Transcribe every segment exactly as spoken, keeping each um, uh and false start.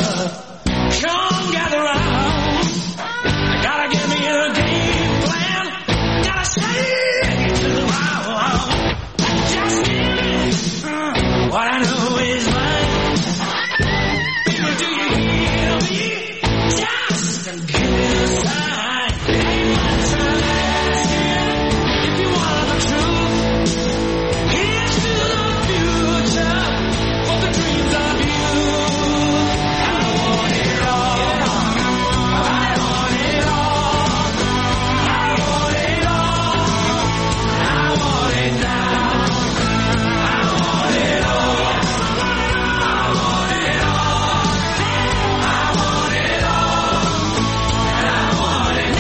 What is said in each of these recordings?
Come gather round. Gotta give me a game plan. Gotta shake it to the ground. Just give me uh, what I know is right. People, do you hear me? Just give me a sign. Ain't much time left here. If you want the truth, here's to the future. For the dreams of you. I want it all. I want it all. I want it all. I want it now. I want it all. I want it all. I want it all. I want it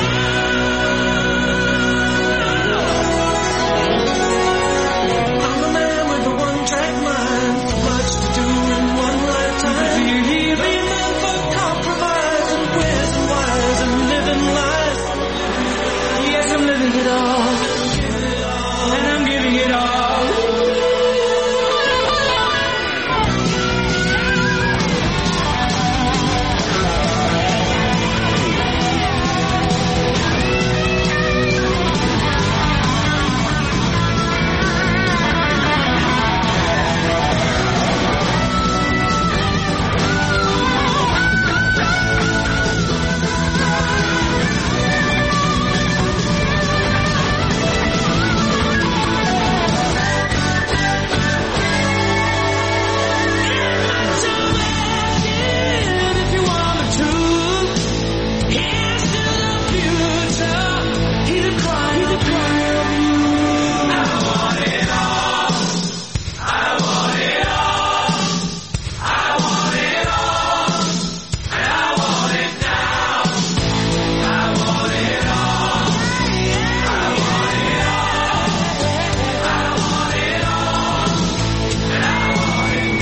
now. I'm a man with a one-track mind. Much to do in one lifetime. Do you hear me? Man for compromise and where's and whys and living life. Yes, I'm living it all. And I'm giving it all. If you want the truth, here's to the future. Hear the cry, hear the cry of you. I want it all. I want it all. I want it all. And I want it now. I want it all. I want it all. I want it all. And I want it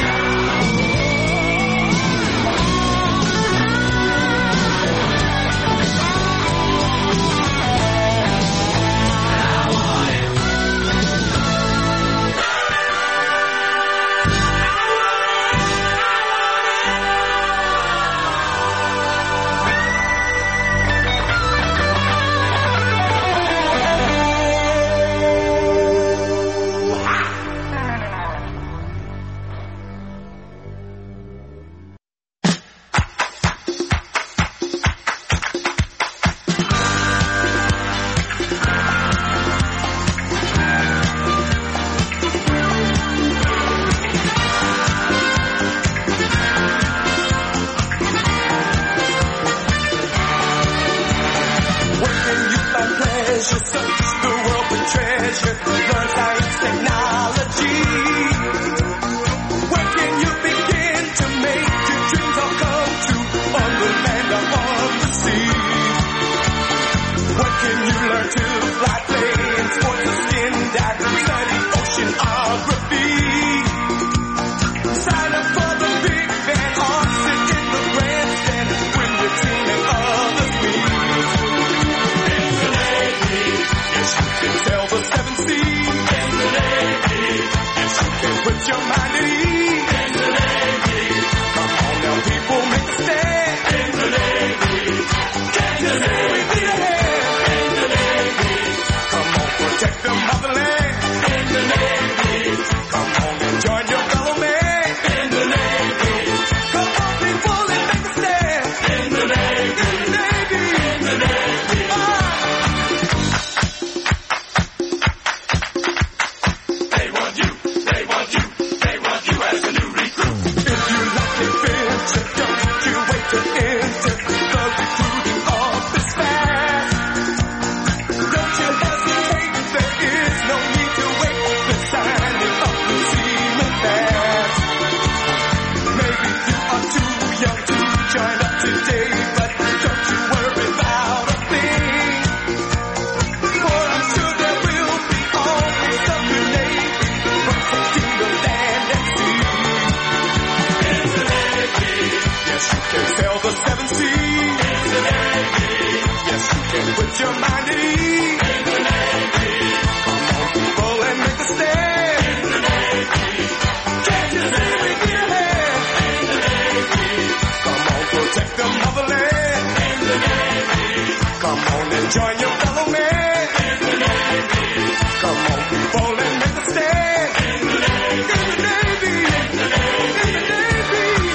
now. Come on. Come on and join your fellow man. In the Navy. Come on, people, and make a stand. In the Navy. In the Navy. In the Navy. In the Navy.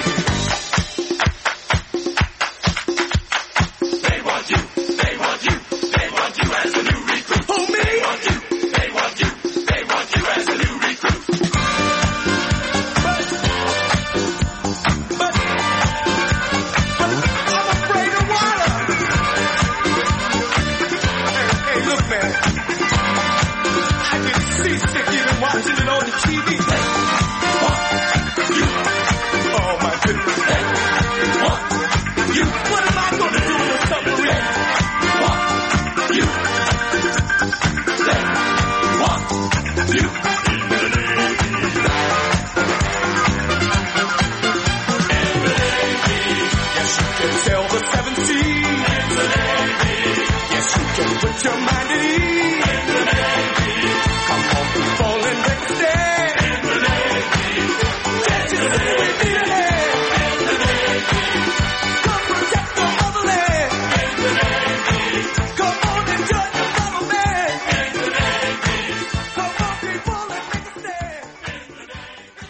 They want you. They want you. They want you as a new recruit. Who, me? They want you. They want you. They want you as a new recruit. But, but, but I'm afraid of water. Hey, hey, look, man. I get seasick even watching it on the T V. Hey, what? You. Oh, my goodness. Hey, what? You. What am I going to do in a submarine? What? You. Hey, what? You. In the Navy. In the Navy. Yes, you can sail the seven seas. In the Navy. Yes, you can put your mind at ease. In the Navy. Come on, people, and make a stand. In the Navy. Can't you see we need a hand? In the Navy. Come protect the motherland. In the Navy. Come on and join the fellow man. In the Navy. Come on, people, and make a stand. In the Navy.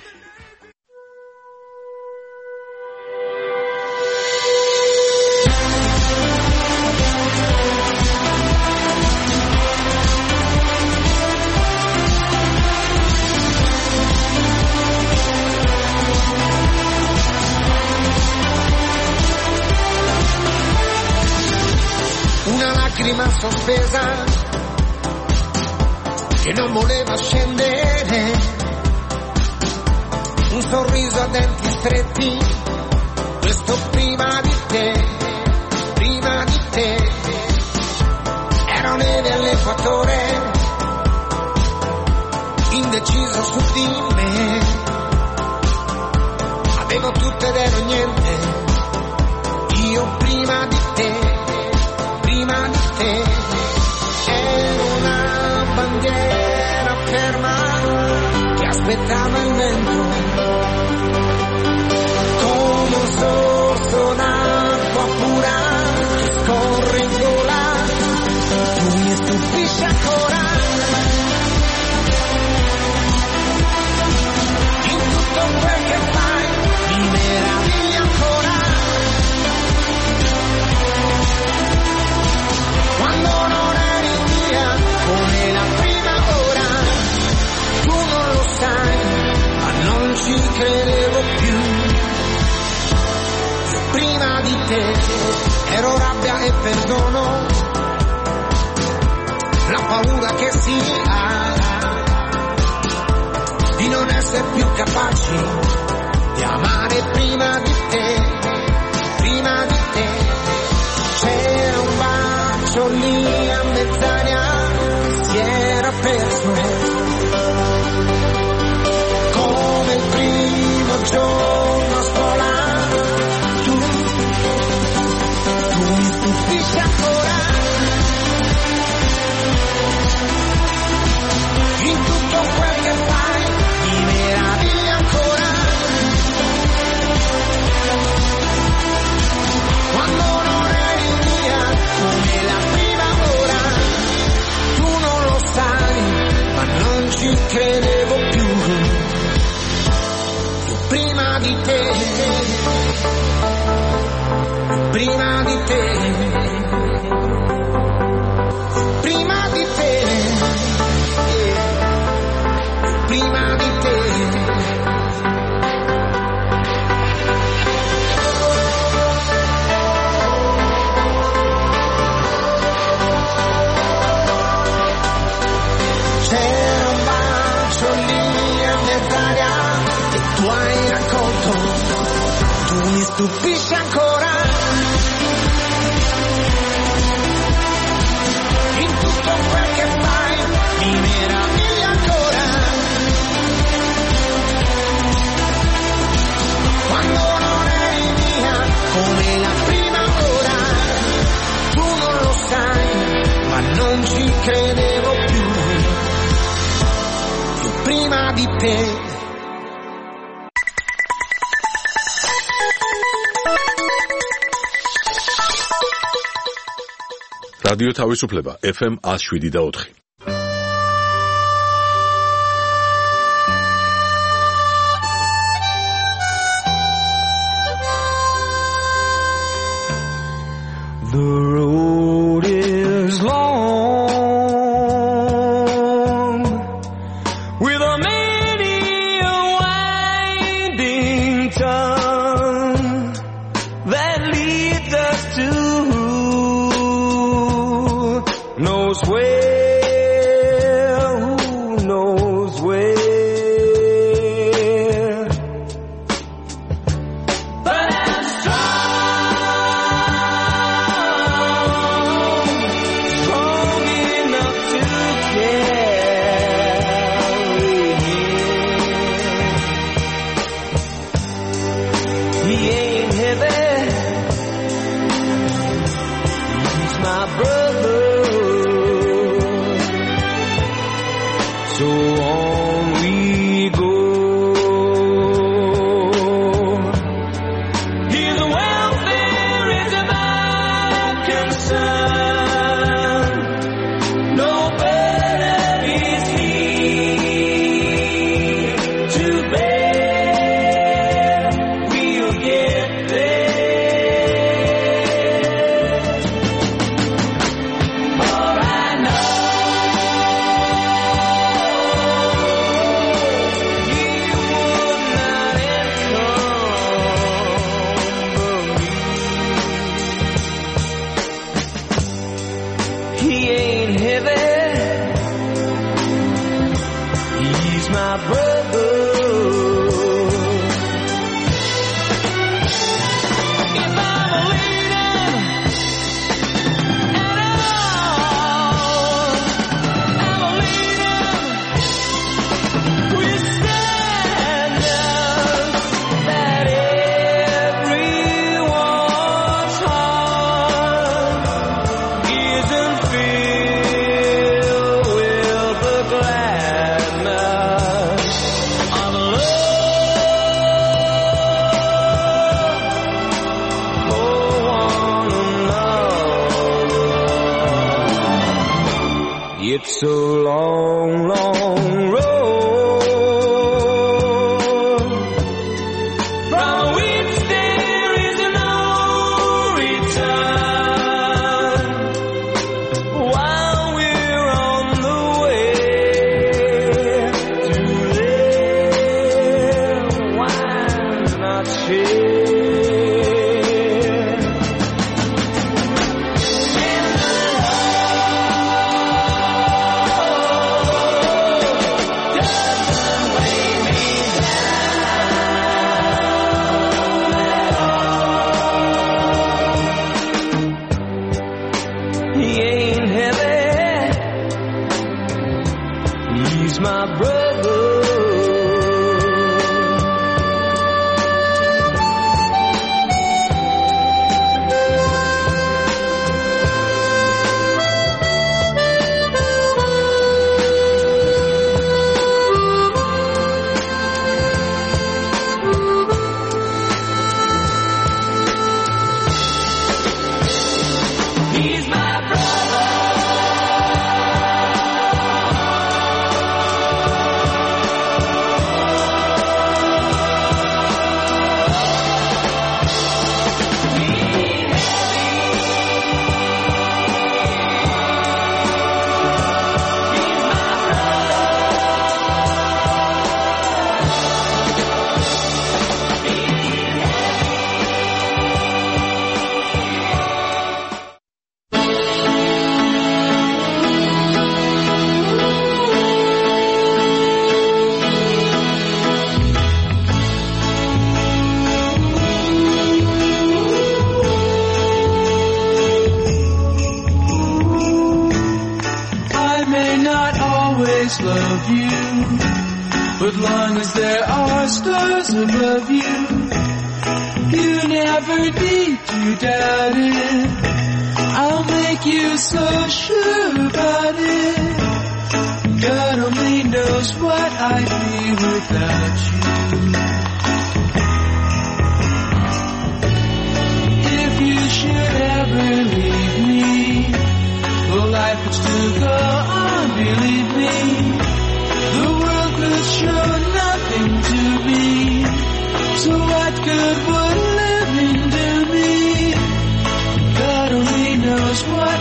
Una lacrima sospesa che non voleva scendere, un sorriso a denti stretti, questo prima di te, prima di te, ero neve all'equatore, indeciso su di me, avevo tutto ed ero niente, io prima di te. Prima di te ero una bandiera ferma che aspettava il vento, come un sorso d'acqua pura che scorre in gola, tu mi stupisci ancora, in tutto quel che fai mi meraviglia ancora. Quando non eri via, come la prima ora, tu non lo sai, ma non ci credevo più. Io prima di te ero rabbia e perdono, la paura che si ha di non essere più capaci di amare prima di te, prima di te. C'era un bacio lì a mezz'aria, si era perso come il primo giorno a scuola. Tu, tu mi stupisci ancora, in tutto quel che fai mi meraviglia ancora. Quando non eri via, come la prima ora, tu non lo sai, ma non ci credevo più. Io prima di te, prima di te, prima di te, prima di te. C'era un bacio lì a mezz'aria che tu hai raccolto, tu mi stupisci ancora, in tutto quel che fai mi meraviglia ancora. Quando non eri mia, come la prima ora, tu non lo sai, ma non ci credevo più. Prima di te. რადიო თავისუფლება ეფ ემ one oh seven და four. The road is long with a many a winding tongue that leads us to knows where, who knows where. But I'm strong, strong enough to carry him. He ain't heavy, he's my brother. So on we go. His welfare is my concern. No burden is he to bear. We'll get there. For I know he ain't heavy, he's my brother. If I'm a leader at all, I'm a leader with standards that everyone's heart isn't filled with the gladness of love for one another. It's a long, long road from which there is no return. While we're on the way to live, why not share? He ain't heavy, he's my brother. He's my brother. always love you, but long as there are stars above you, you never need to doubt it. I'll make you so sure about it. God only knows what I'd be without you. If you should ever leave me,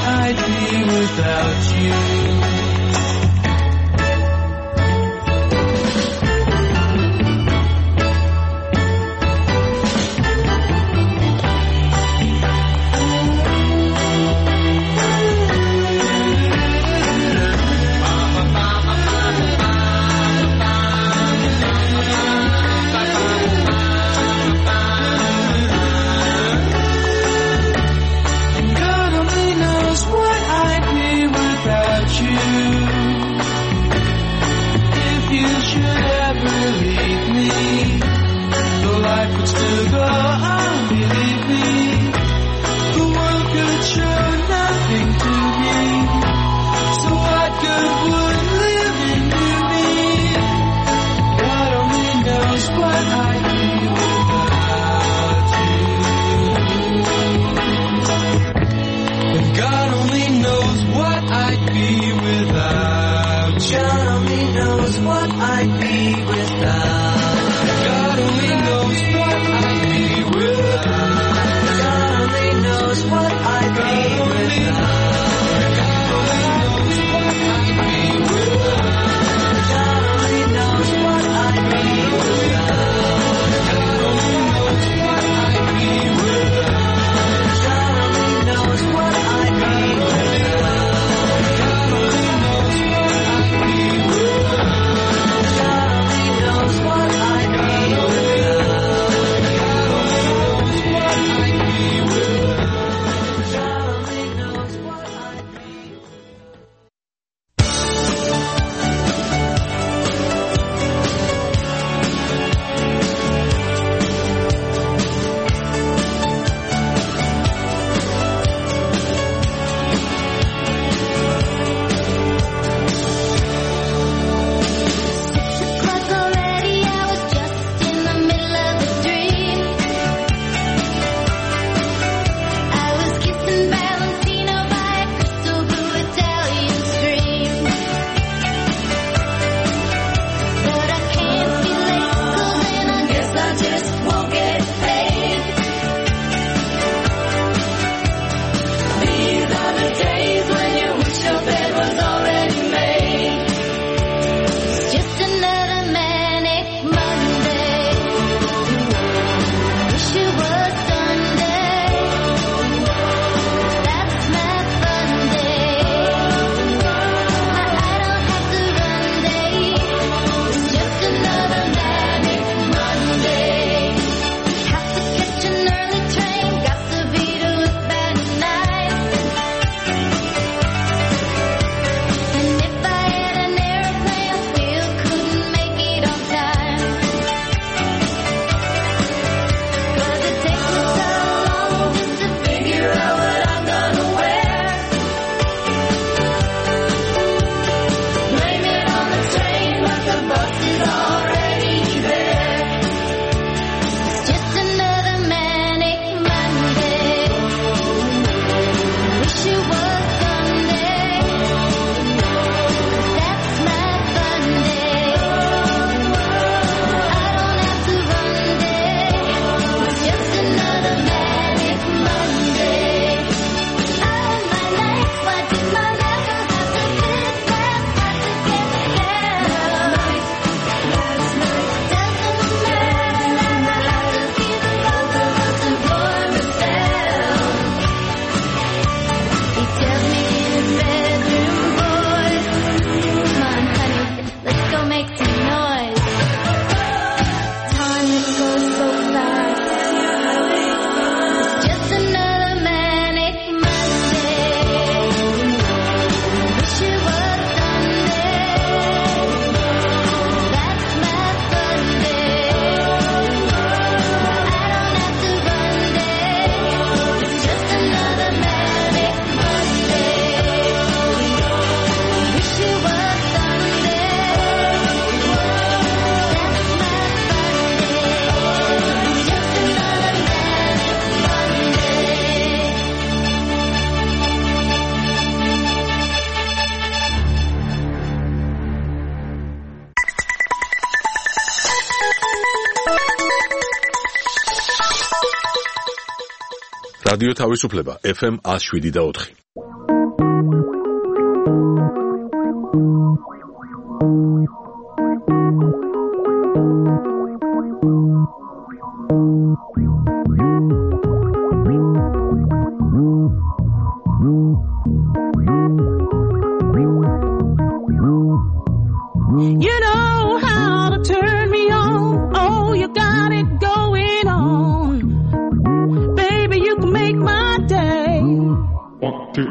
I'd be without you. რადიო თავისუფლება ეფ ემ one oh seven point four. One, two.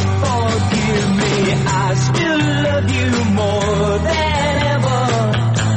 Forgive me, I still love you more than ever.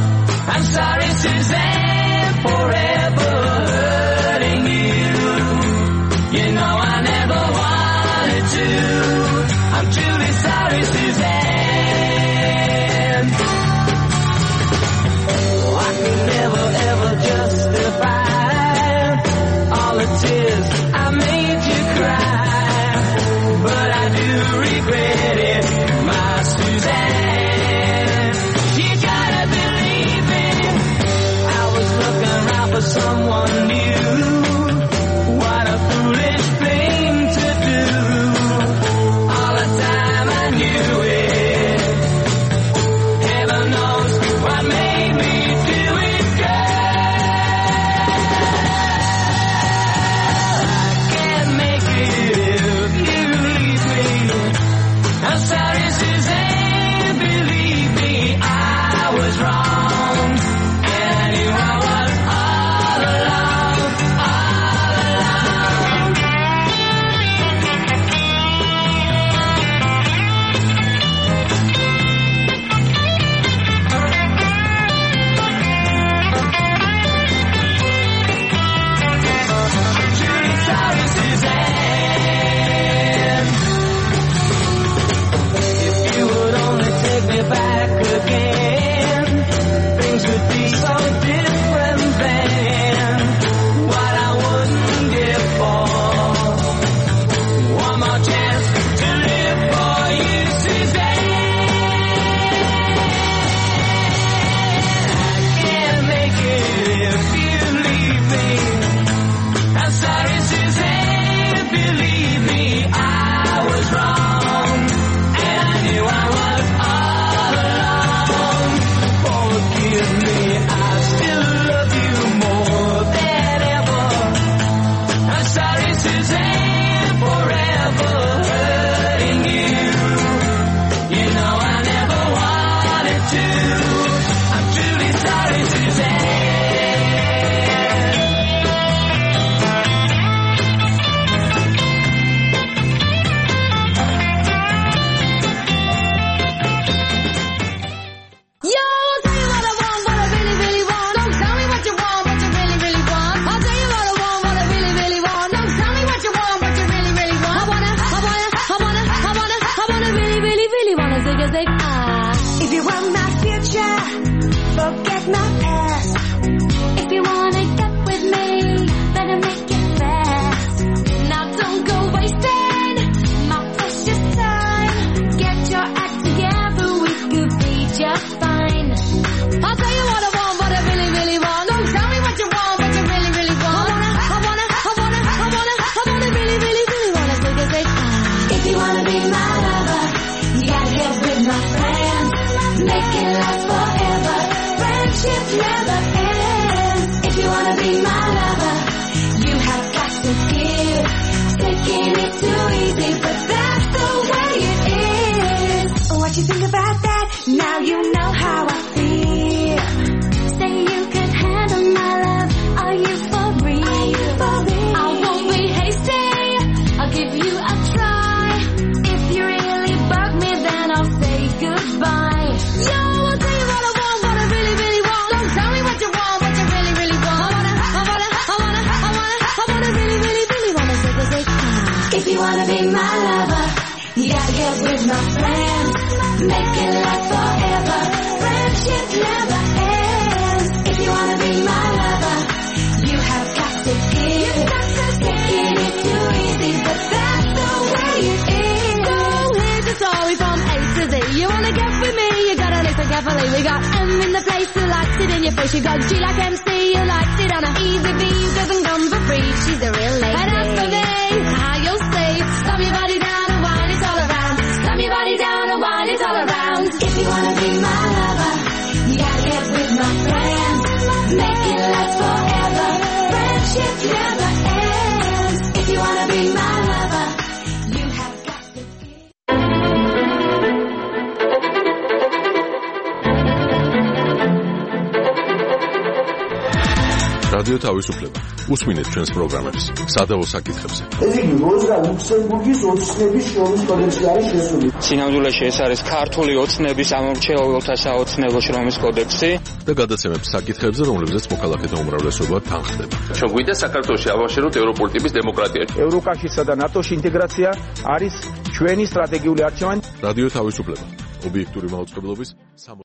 If you want my future, forget my past. If you wanna get with me, better make it fast. Now don't go wasting my precious time. Get your act together, we could be just fine. I'll tell you what I want, what I really, really want. Don't tell me what you want, what you really, really want. I wanna, I wanna, I wanna, I wanna, I wanna really, really, really wanna take a take. If you wanna be my lover, you gotta get with my friends. Make it last forever. Friendship never ends. If you wanna be my lover, you have got to give. Taking it too easy, but that's the way it is. What you think about that? Now you know how I feel. Say you can handle my love. Are you for real? For real? I won't be hasty. I'll give you a try. If you really bug me, then I'll say goodbye. Yo, I'll tell you what I want, what I really, really want. Don't tell me what you want, what you really, really want. I wanna, I wanna, I wanna, I wanna, I wanna really, really, really wanna take a take time. If you wanna be my lover, you gotta get with my friends. Make it last forever. Friendship never ends. If you wanna be my lover, you have got to give. Taking it too easy, but that's the way it is. So here's the story from A to Z. You wanna get with me, you gotta listen carefully. We got M in the place who likes it in your face. You got G like M C, who likes it on a easy B, doesn't come for free. She's a real lady. And as for me, how you'll say, slam your body down and whine it all around. Slam your body down and whine it all around. If you wanna be my lover, you gotta get with my friends. Make it last forever. Friendship never ends. If you wanna be my lover, you have got to give. რადიო თავისუფლება. უსმინეთ ჩვენს პროგრამებს სადავო საკითხებზე. ეს იგი როზა ლუქსემბურგის ოცნების შრომის კოდექსში არის შესული. სინამდვილეში ეს არის ქართული ოცნების ამორჩეულთა საოცნებო შრომის კოდექსი და გადაცემებს საკითხებზე, რომლებზეც მოქალაქეთა უმრავლესობა თანხდება. ჩვენ გვინდა საქართველოში ავაშეროთ ევროპული ტიპის დემოკრატია. ევროკავშირსა და ნატოში ინტეგრაცია არის ჩვენი სტრატეგიული არჩევანი. რადიო თავისუფლება. ობიექტური მაუწყებლობის